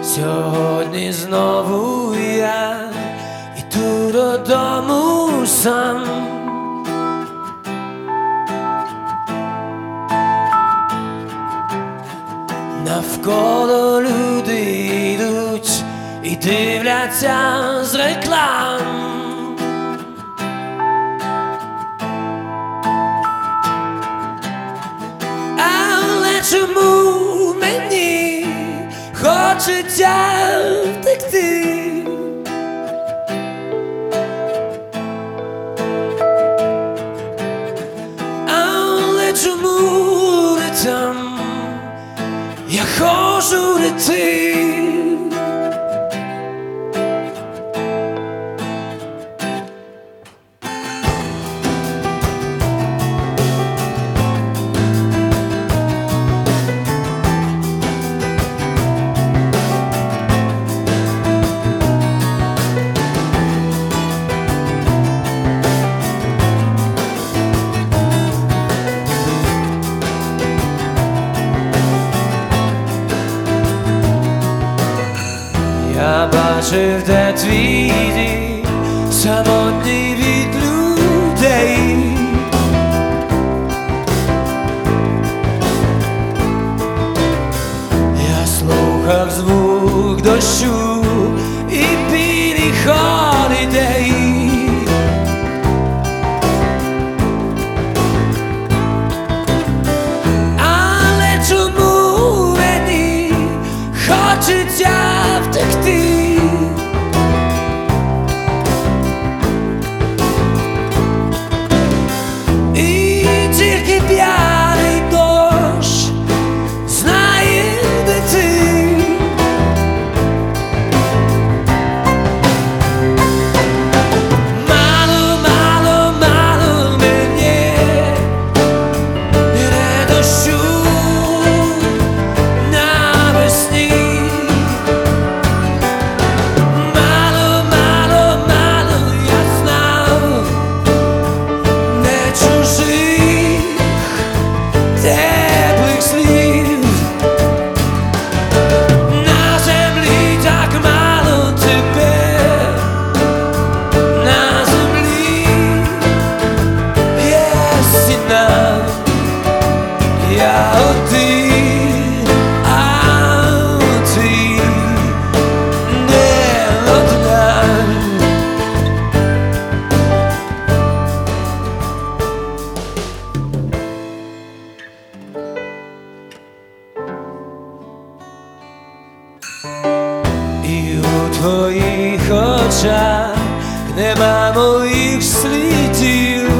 Сьогодні знову я іду додому сам. Навколо люди йдуть і дивляться з реклам. Але чому мені хочеться втекти? Але чому не там я хочу йти? Я бачив, де твій дім, самотній від людей. Я слухав звук дощу і білі холідей. Але чому мені хочеться втекти? І тільки п'яний дощ знає, де ти. Мало, мало, мало мені не дощу навесні. Теплих слів на землі так мало тебе, на землі є стіна, я один, а ти не одна. І у твоїх очах нема моїх слідів.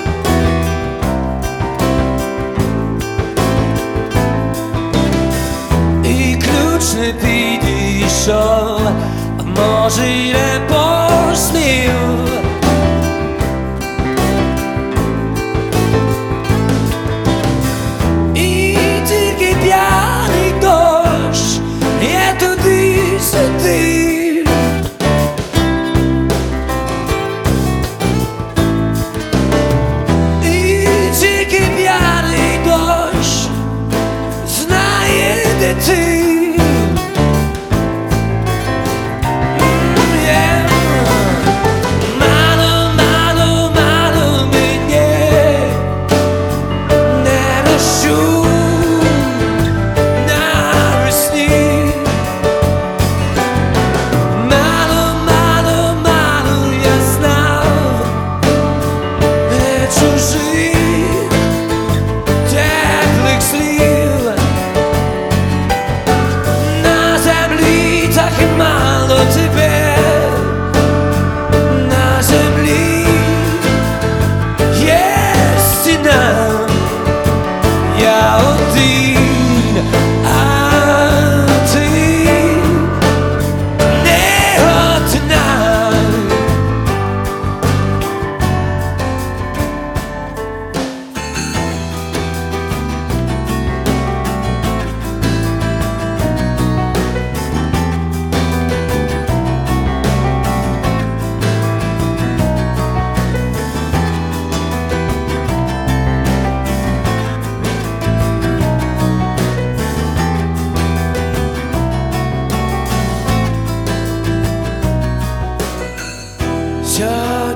І ключ не підійшов, а може й не посмів. І тільки п'яний дощ є туди сидить. І тільки п'яний дощ знає, де ти.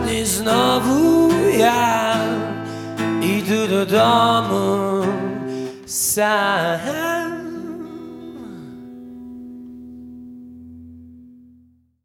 дні знову я іду додому сам.